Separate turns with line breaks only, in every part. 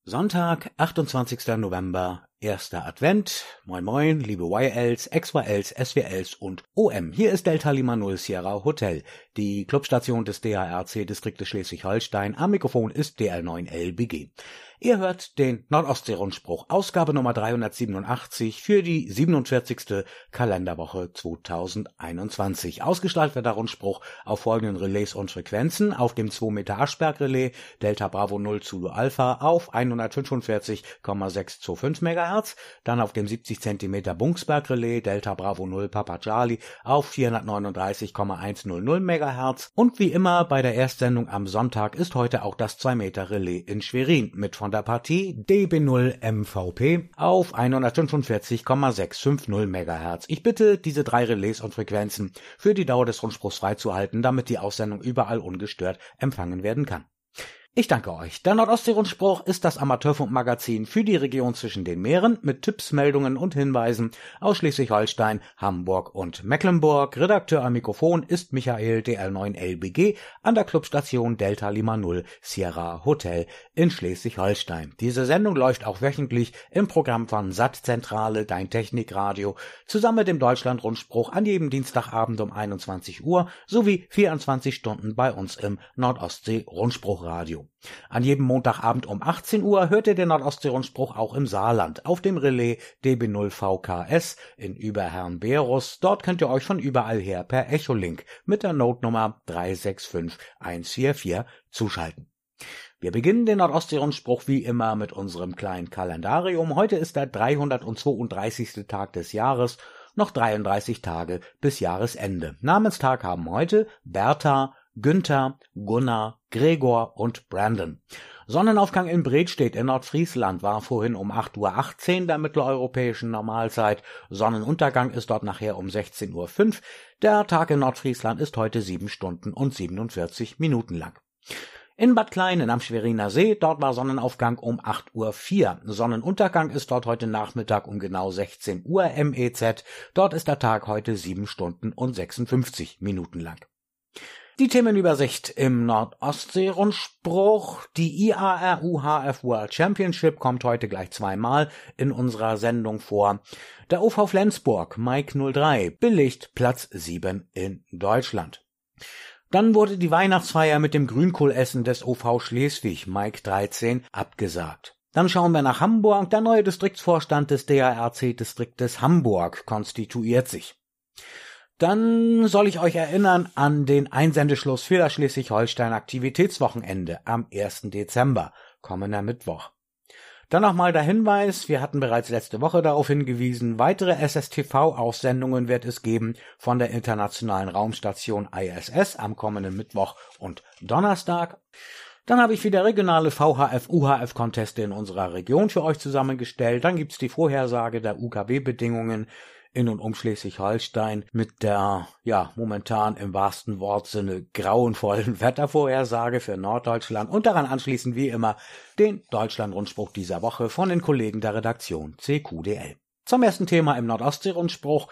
Sonntag, 28. November, erster Advent. Moin moin, liebe YLs, XYLs, SWLs und OM. Hier ist Delta Lima 0 Sierra Hotel, die Clubstation des DARC-Distriktes Schleswig-Holstein. Am Mikrofon ist DL9LBG. Ihr hört den Nordostsee-Rundspruch, Ausgabe Nummer 387 für die 47. Kalenderwoche 2021. Ausgestaltet wird der Rundspruch auf folgenden Relais und Frequenzen: auf dem 2 Meter Aschberg-Relais Delta Bravo 0 Zulu Alpha auf 145,625 MHz, dann auf dem 70 cm Bungsberg-Relais Delta Bravo 0 Papa Charlie auf 439,100 MHz und wie immer bei der Erstsendung am Sonntag ist heute auch das 2 Meter Relais in Schwerin mit von der Partie DB0 MVP auf 145,650 MHz. Ich bitte, diese 3 Relais und Frequenzen für die Dauer des Rundspruchs freizuhalten, damit die Aussendung überall ungestört empfangen werden kann. Ich danke euch. Der Nordostsee-Rundspruch ist das Amateurfunkmagazin für die Region zwischen den Meeren mit Tipps, Meldungen und Hinweisen aus Schleswig-Holstein, Hamburg und Mecklenburg. Redakteur am Mikrofon ist Michael DL9LBG an der Clubstation Delta Lima 0 Sierra Hotel in Schleswig-Holstein. Diese Sendung läuft auch wöchentlich im Programm von Sattzentrale, dein Technikradio, zusammen mit dem Deutschland-Rundspruch an jedem Dienstagabend um 21 Uhr sowie 24 Stunden bei uns im Nordostsee-Rundspruchradio. An jedem Montagabend um 18 Uhr hört ihr den Nordostsee-Rundspruch auch im Saarland auf dem Relais DB0 VKS in Überherrn-Berus. Dort könnt ihr euch von überall her per Echolink mit der Notenummer 365144 zuschalten. Wir beginnen den Nordostsee-Rundspruch wie immer mit unserem kleinen Kalendarium. Heute ist der 332. Tag des Jahres, noch 33 Tage bis Jahresende. Namenstag haben heute Bertha, Günther, Gunnar, Gregor und Brandon. Sonnenaufgang in Bredstedt in Nordfriesland war vorhin um 8:18 Uhr der mitteleuropäischen Normalzeit. Sonnenuntergang ist dort nachher um 16:05 Uhr. Der Tag in Nordfriesland ist heute 7 Stunden und 47 Minuten lang. In Bad Kleinen am Schweriner See, dort war Sonnenaufgang um 8:04 Uhr. Sonnenuntergang ist dort heute Nachmittag um genau 16 Uhr MEZ. Dort ist der Tag heute 7 Stunden und 56 Minuten lang. Die Themenübersicht im Nordostsee-Rundspruch. Die IARU-HF World Championship kommt heute gleich zweimal in unserer Sendung vor. Der OV Flensburg, Mike 03, belegt Platz 7 in Deutschland. Dann wurde die Weihnachtsfeier mit dem Grünkohlessen des OV Schleswig, Mike 13, abgesagt. Dann schauen wir nach Hamburg. Der neue Distriktsvorstand des DARC-Distriktes Hamburg konstituiert sich. Dann soll ich euch erinnern an den Einsendeschluss für das Schleswig-Holstein-Aktivitätswochenende am 1. Dezember, kommender Mittwoch. Dann nochmal der Hinweis, wir hatten bereits letzte Woche darauf hingewiesen, weitere SSTV-Aussendungen wird es geben von der internationalen Raumstation ISS am kommenden Mittwoch und Donnerstag. Dann habe ich wieder regionale VHF-UHF-Conteste in unserer Region für euch zusammengestellt. Dann gibt's die Vorhersage der UKW-Bedingungen in und um Schleswig-Holstein mit der, momentan im wahrsten Wortsinne grauenvollen Wettervorhersage für Norddeutschland und daran anschließend wie immer den Deutschland-Rundspruch dieser Woche von den Kollegen der Redaktion CQDL. Zum ersten Thema im Nordostsee-Rundspruch: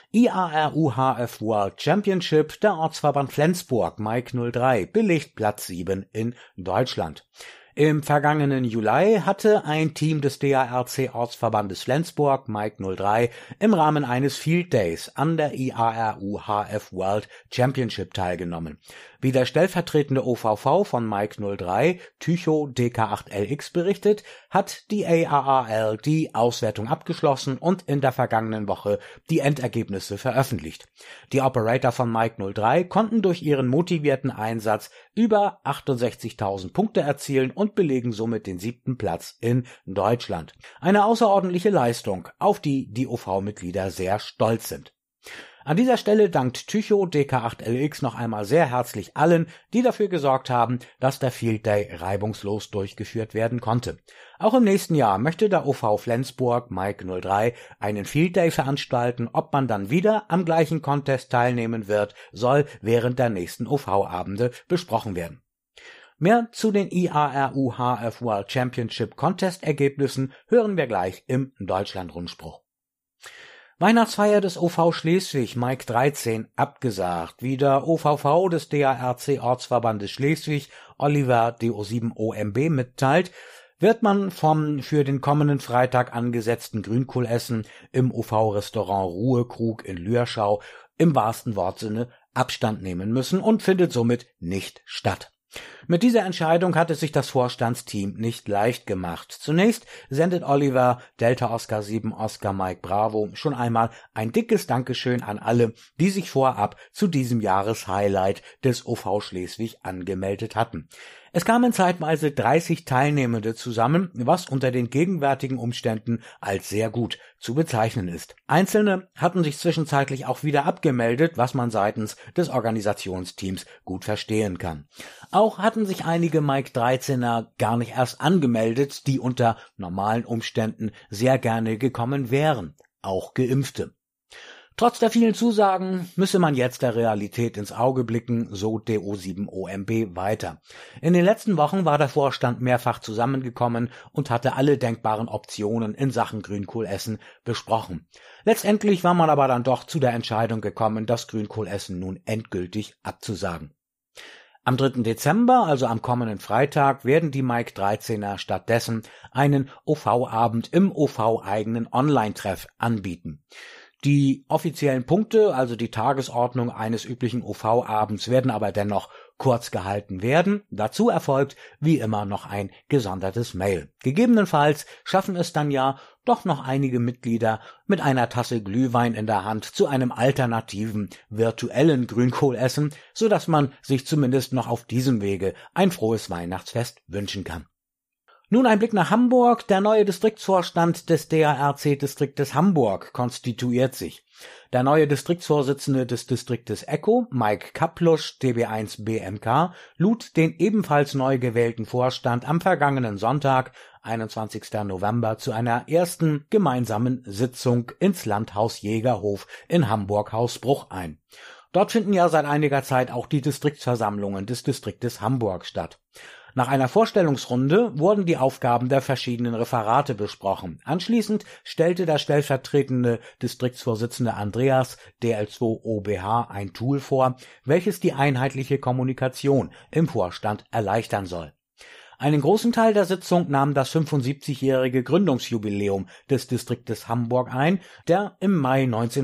IARU-HF World Championship, der Ortsverband Flensburg, Mike 03, belegt Platz 7 in Deutschland. Im vergangenen Juli hatte ein Team des DARC-Ortsverbandes Flensburg, Mike 03, im Rahmen eines Field Days an der IARU-HF World Championship teilgenommen. Wie der stellvertretende OVV von Mike 03, Tycho DK8LX, berichtet, hat die AAAL die Auswertung abgeschlossen und in der vergangenen Woche die Endergebnisse veröffentlicht. Die Operator von Mike 03 konnten durch ihren motivierten Einsatz über 68.000 Punkte erzielen und belegen somit den 7. Platz in Deutschland. Eine außerordentliche Leistung, auf die die OV-Mitglieder sehr stolz sind. An dieser Stelle dankt Tycho DK8LX noch einmal sehr herzlich allen, die dafür gesorgt haben, dass der Field Day reibungslos durchgeführt werden konnte. Auch im nächsten Jahr möchte der OV Flensburg Mike 03 einen Field Day veranstalten. Ob man dann wieder am gleichen Contest teilnehmen wird, soll während der nächsten OV-Abende besprochen werden. Mehr zu den IARU-HF World Championship Contest-Ergebnissen hören wir gleich im Deutschland-Rundspruch. Weihnachtsfeier des OV Schleswig, Mike 13, abgesagt. Wie der OVV des DARC-Ortsverbandes Schleswig, Oliver DO7OMB, mitteilt, wird man vom für den kommenden Freitag angesetzten Grünkohlessen im OV-Restaurant Ruhekrug in Lürschau im wahrsten Wortsinne Abstand nehmen müssen und findet somit nicht statt. Mit dieser Entscheidung hat es sich das Vorstandsteam nicht leicht gemacht. Zunächst sendet Oliver Delta Oscar 7 Oscar Mike Bravo schon einmal ein dickes Dankeschön an alle, die sich vorab zu diesem Jahreshighlight des OV Schleswig angemeldet hatten. Es kamen zeitweise 30 Teilnehmende zusammen, was unter den gegenwärtigen Umständen als sehr gut zu bezeichnen ist. Einzelne hatten sich zwischenzeitlich auch wieder abgemeldet, was man seitens des Organisationsteams gut verstehen kann. Auch hatten sich einige Mike 13er gar nicht erst angemeldet, die unter normalen Umständen sehr gerne gekommen wären, auch Geimpfte. Trotz der vielen Zusagen müsse man jetzt der Realität ins Auge blicken, so DO7OMB weiter. In den letzten Wochen war der Vorstand mehrfach zusammengekommen und hatte alle denkbaren Optionen in Sachen Grünkohlessen besprochen. Letztendlich war man aber dann doch zu der Entscheidung gekommen, das Grünkohlessen nun endgültig abzusagen. Am 3. Dezember, also am kommenden Freitag, werden die Mike 13er stattdessen einen OV-Abend im OV-eigenen Online-Treff anbieten. Die offiziellen Punkte, also die Tagesordnung eines üblichen OV-Abends, werden aber dennoch kurz gehalten werden. Dazu erfolgt wie immer noch ein gesondertes Mail. Gegebenenfalls schaffen es dann ja doch noch einige Mitglieder mit einer Tasse Glühwein in der Hand zu einem alternativen virtuellen Grünkohlessen, sodass man sich zumindest noch auf diesem Wege ein frohes Weihnachtsfest wünschen kann. Nun ein Blick nach Hamburg. Der neue Distriktsvorstand des DARC-Distriktes Hamburg konstituiert sich. Der neue Distriktsvorsitzende des Distriktes Echo, Mike Kaplusch, DB1 BMK, lud den ebenfalls neu gewählten Vorstand am vergangenen Sonntag, 21. November, zu einer ersten gemeinsamen Sitzung ins Landhaus Jägerhof in Hamburg-Hausbruch ein. Dort finden ja seit einiger Zeit auch die Distriktsversammlungen des Distriktes Hamburg statt. Nach einer Vorstellungsrunde wurden die Aufgaben der verschiedenen Referate besprochen. Anschließend stellte der stellvertretende Distriktsvorsitzende Andreas DL2OBH ein Tool vor, welches die einheitliche Kommunikation im Vorstand erleichtern soll. Einen großen Teil der Sitzung nahm das 75-jährige Gründungsjubiläum des Distriktes Hamburg ein, der im Mai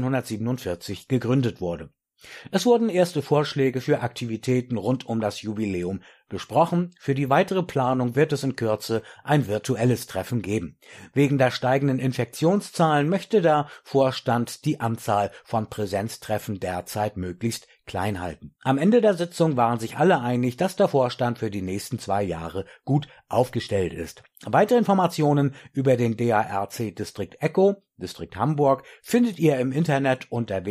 1947 gegründet wurde. Es wurden erste Vorschläge für Aktivitäten rund um das Jubiläum besprochen. Für die weitere Planung wird es in Kürze ein virtuelles Treffen geben. Wegen der steigenden Infektionszahlen möchte der Vorstand die Anzahl von Präsenztreffen derzeit möglichst klein halten. Am Ende der Sitzung waren sich alle einig, dass der Vorstand für die nächsten 2 Jahre gut aufgestellt ist. Weitere Informationen über den DARC-Distrikt Echo, Distrikt Hamburg, findet ihr im Internet unter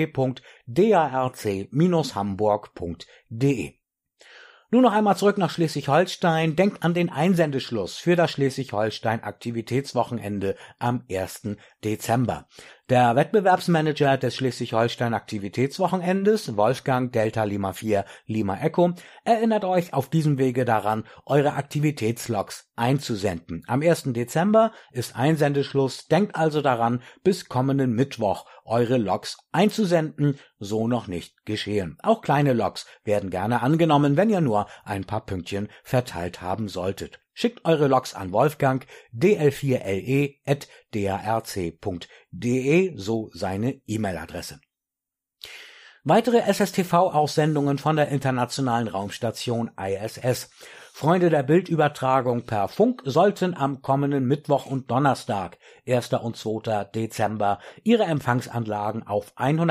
www.darc-hamburg.de. Nun noch einmal zurück nach Schleswig-Holstein. Denkt an den Einsendeschluss für das Schleswig-Holstein-Aktivitätswochenende am 1. Dezember. Der Wettbewerbsmanager des Schleswig-Holstein-Aktivitätswochenendes, Wolfgang Delta Lima 4 Lima Echo, erinnert euch auf diesem Wege daran, eure Aktivitätslogs einzusenden. Am 1. Dezember ist Einsendeschluss. Denkt also daran, bis kommenden Mittwoch eure Logs einzusenden, so noch nicht geschehen. Auch kleine Logs werden gerne angenommen, wenn ihr nur ein paar Pünktchen verteilt haben solltet. Schickt eure Logs an Wolfgang dl4le@darc.de, so seine E-Mail-Adresse. Weitere SSTV-Aussendungen von der Internationalen Raumstation ISS. Freunde der Bildübertragung per Funk sollten am kommenden Mittwoch und Donnerstag, 1. und 2. Dezember, ihre Empfangsanlagen auf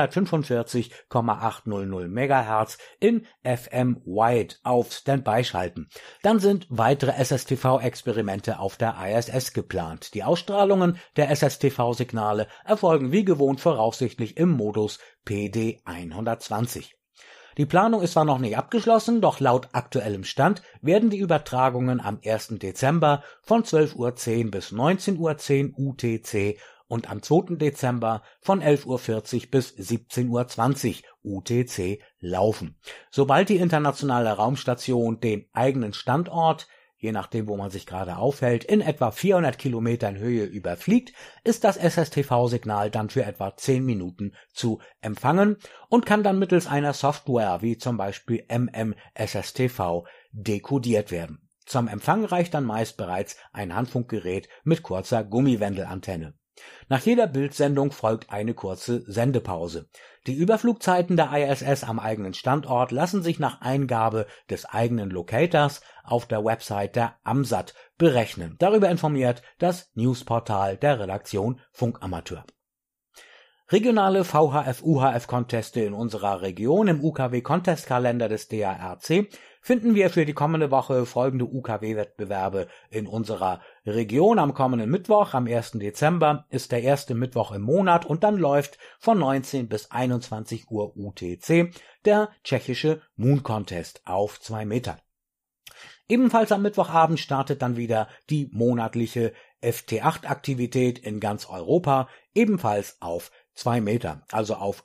145,800 MHz in FM Wide auf Standby schalten. Dann sind weitere SSTV-Experimente auf der ISS geplant. Die Ausstrahlungen der SSTV-Signale erfolgen wie gewohnt voraussichtlich im Modus PD 120. Die Planung ist zwar noch nicht abgeschlossen, doch laut aktuellem Stand werden die Übertragungen am 1. Dezember von 12:10 Uhr bis 19:10 Uhr UTC und am 2. Dezember von 11:40 Uhr bis 17:20 Uhr UTC laufen. Sobald die internationale Raumstation den eigenen Standort, je nachdem, wo man sich gerade aufhält, in etwa 400 Kilometern Höhe überfliegt, ist das SSTV-Signal dann für etwa 10 Minuten zu empfangen und kann dann mittels einer Software wie zum Beispiel MMSSTV dekodiert werden. Zum Empfang reicht dann meist bereits ein Handfunkgerät mit kurzer Gummiwendelantenne. Nach jeder Bildsendung folgt eine kurze Sendepause. Die Überflugzeiten der ISS am eigenen Standort lassen sich nach Eingabe des eigenen Locators auf der Website der AMSAT berechnen. Darüber informiert das Newsportal der Redaktion Funkamateur. Regionale VHF-UHF-Conteste in unserer Region im UKW-Contestkalender des DARC finden wir für die kommende Woche folgende UKW-Wettbewerbe in unserer Region. Am kommenden Mittwoch, am 1. Dezember, ist der erste Mittwoch im Monat und dann läuft von 19 bis 21 Uhr UTC der tschechische Moon Contest auf 2 Meter. Ebenfalls am Mittwochabend startet dann wieder die monatliche FT8-Aktivität in ganz Europa, ebenfalls auf 2 Meter, also auf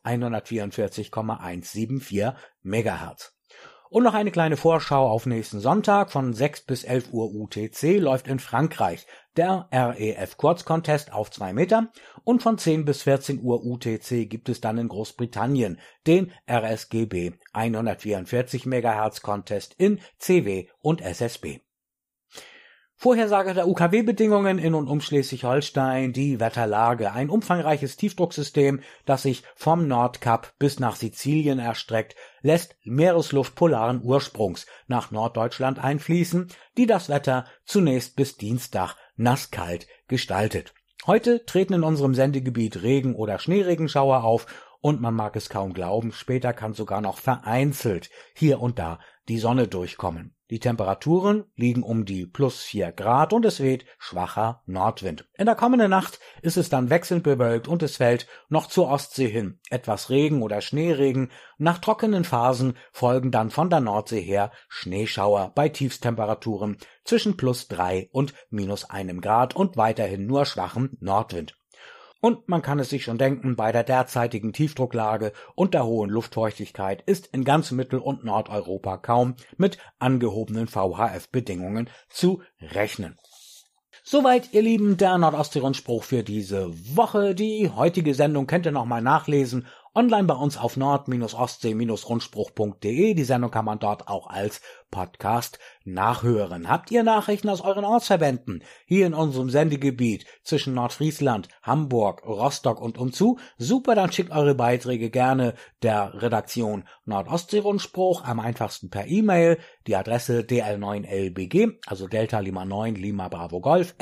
144,174 Megahertz. Und noch eine kleine Vorschau auf nächsten Sonntag von 6 bis 11 Uhr UTC läuft in Frankreich der REF-Kurzcontest auf 2 Meter und von 10 bis 14 Uhr UTC gibt es dann in Großbritannien den RSGB 144 Megahertz Contest in CW und SSB. Vorhersage der UKW-Bedingungen in und um Schleswig-Holstein, die Wetterlage, ein umfangreiches Tiefdrucksystem, das sich vom Nordkap bis nach Sizilien erstreckt, lässt Meeresluft polaren Ursprungs nach Norddeutschland einfließen, die das Wetter zunächst bis Dienstag nasskalt gestaltet. Heute treten in unserem Sendegebiet Regen- oder Schneeregenschauer auf und man mag es kaum glauben, später kann sogar noch vereinzelt hier und da die Sonne durchkommen. Die Temperaturen liegen um die +4 Grad und es weht schwacher Nordwind. In der kommenden Nacht ist es dann wechselnd bewölkt und es fällt noch zur Ostsee hin etwas Regen oder Schneeregen. Nach trockenen Phasen folgen dann von der Nordsee her Schneeschauer bei Tiefstemperaturen zwischen +3 und -1 Grad und weiterhin nur schwachem Nordwind. Und man kann es sich schon denken, bei der derzeitigen Tiefdrucklage und der hohen Luftfeuchtigkeit ist in ganz Mittel- und Nordeuropa kaum mit angehobenen VHF-Bedingungen zu rechnen. Soweit, ihr Lieben, der Nordostsee-Rundspruch für diese Woche. Die heutige Sendung könnt ihr nochmal nachlesen, online bei uns auf nord-ostsee-rundspruch.de. Die Sendung kann man dort auch als Podcast nachhören. Habt ihr Nachrichten aus euren Ortsverbänden hier in unserem Sendegebiet zwischen Nordfriesland, Hamburg, Rostock und umzu? Super, dann schickt eure Beiträge gerne der Redaktion Nordostsee-Rundspruch, am einfachsten per E-Mail, die Adresse dl9lbg, also Delta Lima 9 Lima Bravo Golf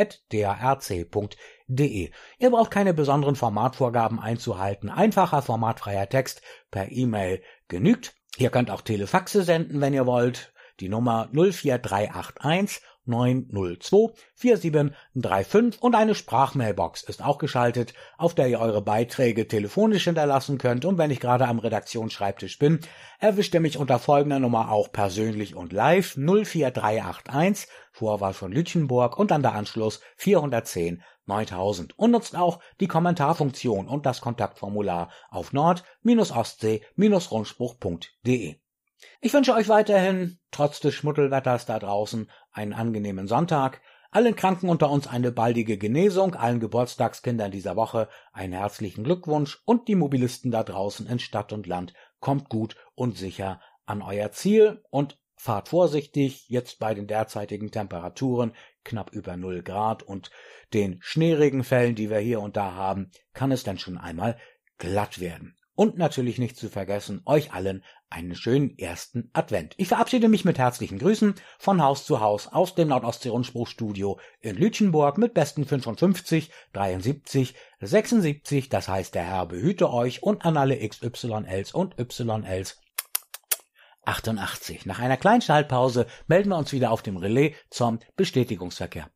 @darc.de. Ihr braucht keine besonderen Formatvorgaben einzuhalten. Einfacher, formatfreier Text per E-Mail genügt. Ihr könnt auch Telefaxe senden, wenn ihr wollt. Die Nummer 04381 902 4735 und eine Sprachmailbox ist auch geschaltet, auf der ihr eure Beiträge telefonisch hinterlassen könnt. Und wenn ich gerade am Redaktionsschreibtisch bin, erwischt ihr mich unter folgender Nummer auch persönlich und live 04381, Vorwahl von Lütchenburg und dann der Anschluss 410 9000 und nutzt auch die Kommentarfunktion und das Kontaktformular auf nord-ostsee-rundspruch.de. Ich wünsche euch weiterhin, trotz des Schmuddelwetters da draußen, einen angenehmen Sonntag, allen Kranken unter uns eine baldige Genesung, allen Geburtstagskindern dieser Woche einen herzlichen Glückwunsch und die Mobilisten da draußen in Stadt und Land, kommt gut und sicher an euer Ziel und fahrt vorsichtig, jetzt bei den derzeitigen Temperaturen knapp über 0 Grad und den Schneeregenfällen, die wir hier und da haben, kann es dann schon einmal glatt werden. Und natürlich nicht zu vergessen, euch allen einen schönen ersten Advent. Ich verabschiede mich mit herzlichen Grüßen von Haus zu Haus aus dem Nordostsee-Rundspruchstudio in Lütchenburg mit besten 55, 73, 76, das heißt der Herr behüte euch und an alle XYLs und YLs 88. Nach einer kleinen Schaltpause melden wir uns wieder auf dem Relais zum Bestätigungsverkehr.